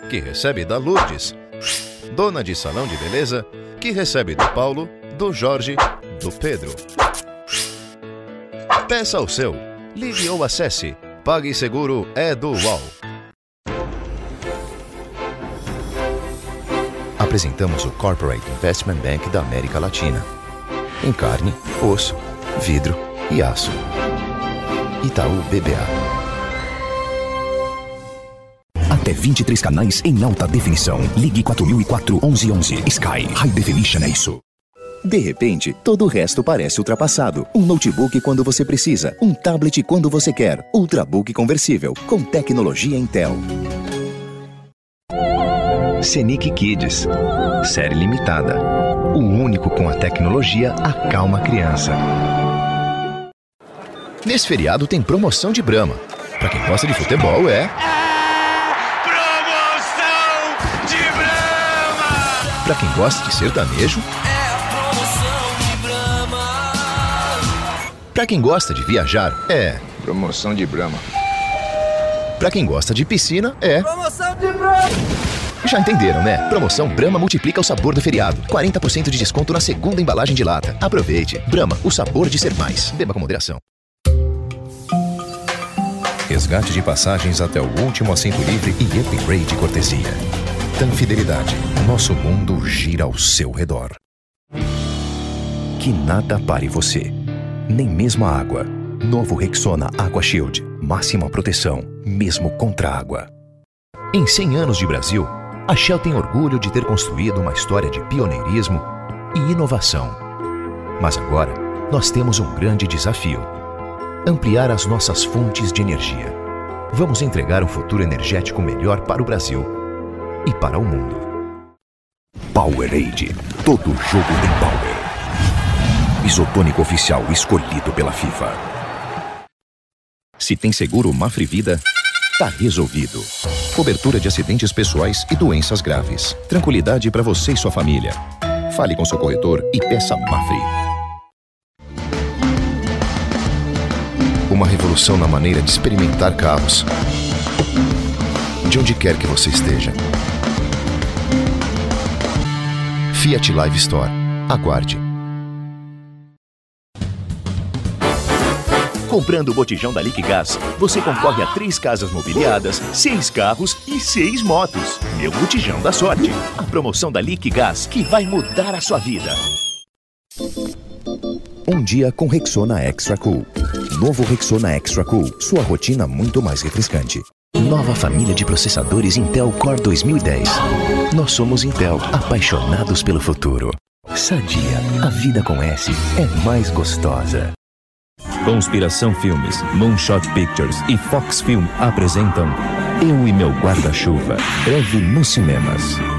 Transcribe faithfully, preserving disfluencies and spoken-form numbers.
que recebe da Lourdes. Dona de salão de beleza, que recebe do Paulo, do Jorge, do Pedro. Peça o seu. Ligue ou acesse. PagSeguro é do U O L. Apresentamos o Corporate Investment Bank da América Latina. Em carne, osso, vidro e aço. Itaú B B A. Até vinte e três canais em alta definição. Ligue quatro mil e quatro, onze onze. Sky High Definition é isso. De repente, todo o resto parece ultrapassado. Um notebook quando você precisa, um tablet quando você quer. Ultrabook conversível, com tecnologia Intel. Scenic Kids. Série limitada. O único com a tecnologia acalma a criança. Nesse feriado tem promoção de Brahma. Pra quem gosta de futebol, é... Promoção de Brahma! Pra quem gosta de sertanejo... Pra quem gosta de viajar, é... Promoção de Brahma. Pra quem gosta de piscina, é... Promoção de Brahma! Já entenderam, né? Promoção Brahma multiplica o sabor do feriado. quarenta por cento de desconto na segunda embalagem de lata. Aproveite. Brahma, o sabor de ser mais. Beba com moderação. Resgate de passagens até o último assento livre e upgrade cortesia. Tan Fidelidade. Nosso mundo gira ao seu redor. Que nada pare você. Nem mesmo a água. Novo Rexona Aqua Shield. Máxima proteção, mesmo contra a água. Em cem anos de Brasil, a Shell tem orgulho de ter construído uma história de pioneirismo e inovação. Mas agora, nós temos um grande desafio: ampliar as nossas fontes de energia. Vamos entregar um futuro energético melhor para o Brasil e para o mundo. Powerade. Todo jogo tem power. Isotônico oficial escolhido pela FIFA. Se tem seguro Mafre Vida, tá resolvido. Cobertura de acidentes pessoais e doenças graves. Tranquilidade para você e sua família. Fale com seu corretor e peça Mafre. Uma revolução na maneira de experimentar carros. De onde quer que você esteja. Fiat Live Store. Aguarde. Comprando o botijão da Liquigás, você concorre a três casas mobiliadas, seis carros e seis motos. Meu botijão da sorte. A promoção da Liquigás que vai mudar a sua vida. Um dia com Rexona Extra Cool. Novo Rexona Extra Cool. Sua rotina muito mais refrescante. Nova família de processadores Intel Core dois mil e dez. Nós somos Intel, apaixonados pelo futuro. Sadia, a vida com S é mais gostosa. Conspiração Filmes, Moonshot Pictures e Fox Film apresentam Eu e Meu Guarda-Chuva, breve nos cinemas.